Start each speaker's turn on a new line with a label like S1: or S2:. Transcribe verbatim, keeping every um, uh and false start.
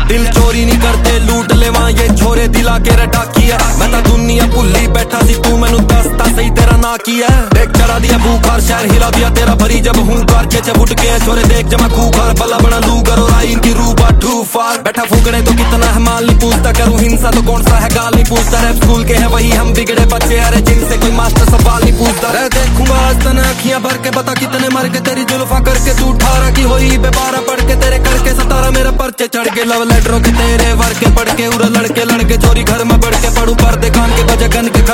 S1: दिल चोरी नहीं करते लूट लेवा ये छोरे दिला के रटाकी है। मैं ता दुनिया भुल्ली बैठा सी तू मैनू दसता सही तेरा ना की है। देख चढ़ा दिया बुखार शहर हिला दिया तेरा भरी जब हूँ कार के उठ के छोरे देख जमा खूखार बल्ला बना लू करो आई इनकी रूबा टू फार। बैठा फूकने तो कितना है माल नहीं पूछता करूँ हिंसा तो कौन सा है गाल नहीं पूछता। रैप स्कूल के है वही हम बिगड़े बच्चे अरे जिनसे कोई मास्टर सवाल नहीं पूछता। रह देखूंगा आज तने अखियां भर के बता कितने मर के तेरी जुल्फा करके तू अठारह की होई बेबारा पढ़ के तेरे करके सतारा मेरे पर्चे चढ़ के लव लेटरों के तेरे वर के पढ़ के उड़ा लड़के लड़के चोरी घर में बढ़ के पढ़ू पर्दे कान के बजे गन के